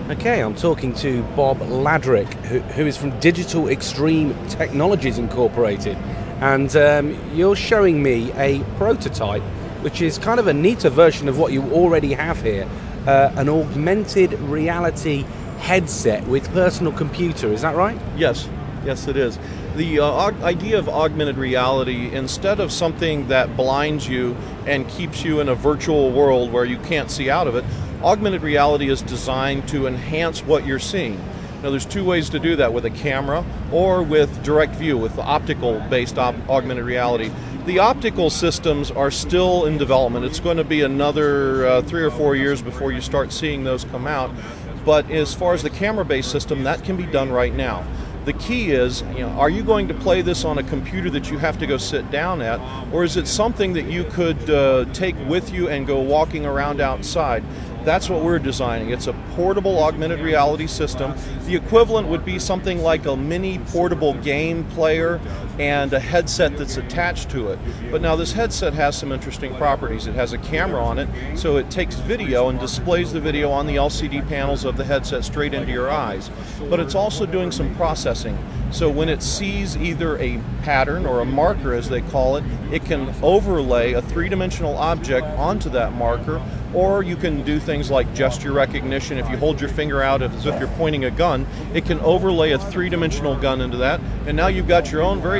Okay, I'm talking to Bob Ladrick, who is from Digital Extreme Technologies Incorporated, and you're showing me a prototype, which is kind of a neater version of what you already have here, an augmented reality headset with personal computer, is that right? Yes, it is. The idea of augmented reality, instead of something that blinds you and keeps you in a virtual world where you can't see out of it, augmented reality is designed to enhance what you're seeing. Now there's two ways to do that, with a camera or with direct view, with the optical-based augmented reality. The optical systems are still in development. It's going to be another 3 or 4 years before you start seeing those come out. But as far as the camera-based system, that can be done right now. The key is, are you going to play this on a computer that you have to go sit down at, or is it something that you could take with you and go walking around outside? That's what we're designing. It's a portable augmented reality system. The equivalent would be something like a mini portable game player and a headset that's attached to it. But now this headset has some interesting properties. It has a camera on it, so it takes video and displays the video on the LCD panels of the headset straight into your eyes. But it's also doing some processing. So when it sees either a pattern or a marker, as they call it, it can overlay a three-dimensional object onto that marker, or you can do things like gesture recognition. If you hold your finger out as if you're pointing a gun, it can overlay a three-dimensional gun into that, and now you've got your own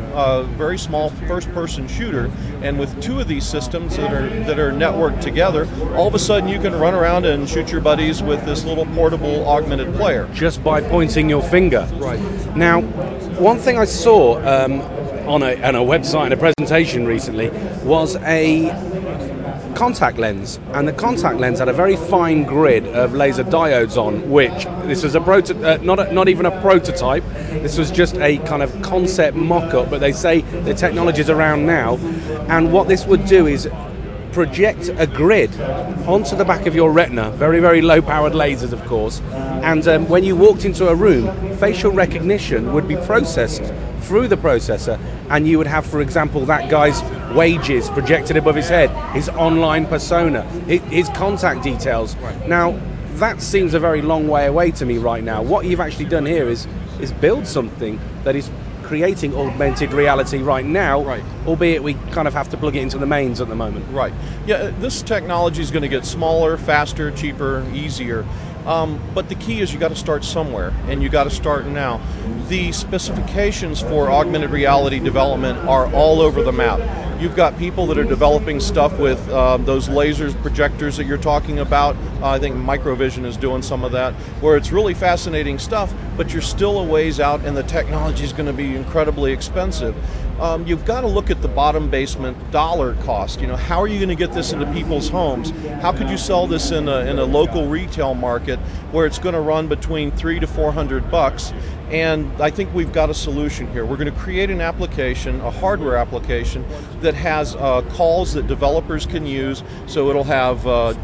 very small first-person shooter. And with two of these systems that are networked together, all of a sudden you can run around and shoot your buddies with this little portable augmented player. Just by pointing your finger. Right. Now, one thing I saw on a website and a presentation recently was a contact lens, and the contact lens had a very fine grid of laser diodes on, which this was not even a prototype. This was just a kind of concept mock-up, but they say the technology's around now, and what this would do is project a grid onto the back of your retina, very, very low-powered lasers, of course, and when you walked into a room, facial recognition would be processed through the processor, and you would have, for example, that guy's wages projected above his head, his online persona, his contact details. Right. Now, that seems a very long way away to me right now. What you've actually done here is build something that is creating augmented reality right now, right, albeit we kind of have to plug it into the mains at the moment. Right. Yeah, this technology is going to get smaller, faster, cheaper, easier. But the key is you got to start somewhere, and you got to start now. The specifications for augmented reality development are all over the map. You've got people that are developing stuff with those lasers, projectors that you're talking about. I think Microvision is doing some of that, where it's really fascinating stuff, but you're still a ways out, and the technology is going to be incredibly expensive. You've got to look at the bottom basement dollar cost. How are you going to get this into people's homes? How could you sell this in a local retail market where it's going to run between $300 to $400? And I think we've got a solution here. We're going to create an application, a hardware application, that has calls that developers can use. So it'll have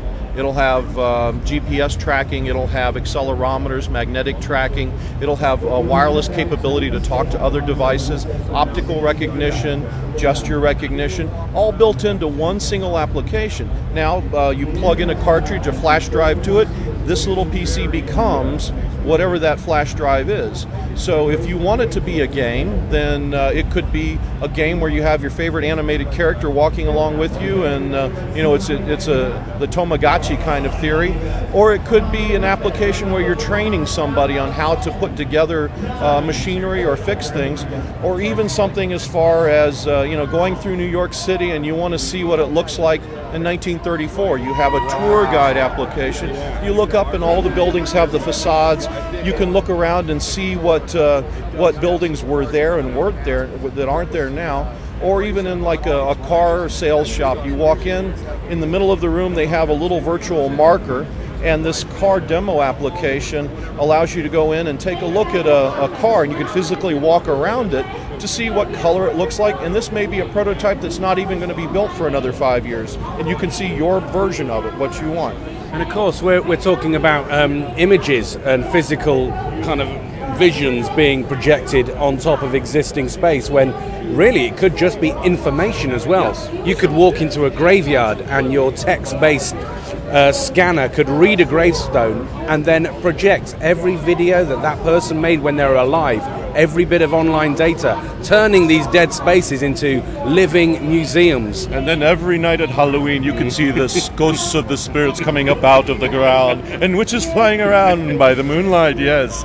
GPS tracking, it'll have accelerometers, magnetic tracking, it'll have wireless capability to talk to other devices, optical recognition, gesture recognition, all built into one single application. Now you plug in a cartridge, a flash drive to it, this little PC becomes whatever that flash drive is. So if you want it to be a game, then it could be a game where you have your favorite animated character walking along with you, and it's the Tamagotchi kind of theory. Or it could be an application where you're training somebody on how to put together machinery or fix things, or even something as far as going through New York City and you want to see what it looks like in 1934. You have a tour guide application. You look up and all the buildings have the facades. You can look around and see what buildings were there and weren't there, that aren't there now. Or even in like a car sales shop, you walk in the middle of the room they have a little virtual marker, and this car demo application allows you to go in and take a look at a car, and you can physically walk around it to see what color it looks like. And this may be a prototype that's not even going to be built for another 5 years, and you can see your version of it, what you want. And of course, we're talking about images and physical kind of visions being projected on top of existing space, when really it could just be information as well. Yes. You could walk into a graveyard and your text-based scanner could read a gravestone and then project every video that person made when they were alive, every bit of online data, turning these dead spaces into living museums. And then every night at Halloween you can see the ghosts of the spirits coming up out of the ground, and witches flying around by the moonlight, yes.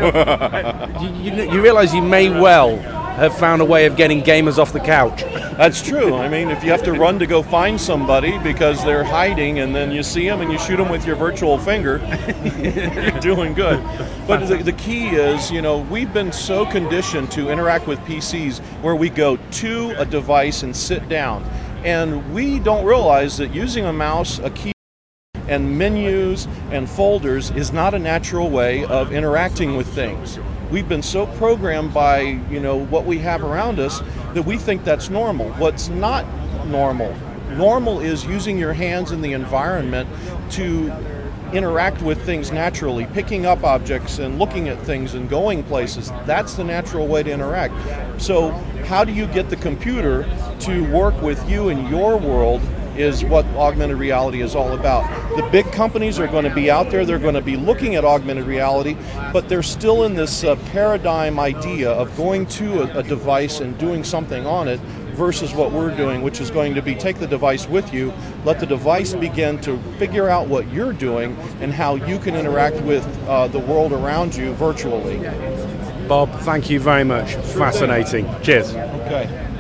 You realize you may well have found a way of getting gamers off the couch. That's true. I mean, if you have to run to go find somebody because they're hiding and then you see them and you shoot them with your virtual finger, you're doing good. But the key is, we've been so conditioned to interact with PCs where we go to a device and sit down. And we don't realize that using a mouse, a key, and menus and folders is not a natural way of interacting with things. We've been so programmed by, what we have around us that we think that's normal. What's not normal? Normal is using your hands in the environment to interact with things naturally, picking up objects and looking at things and going places. That's the natural way to interact. So how do you get the computer to work with you in your world is what augmented reality is all about. The big companies are going to be out there, they're going to be looking at augmented reality, but they're still in this paradigm idea of going to a device and doing something on it versus what we're doing, which is going to be take the device with you, let the device begin to figure out what you're doing and how you can interact with the world around you virtually. Bob, thank you very much. Fascinating. Cheers. Okay.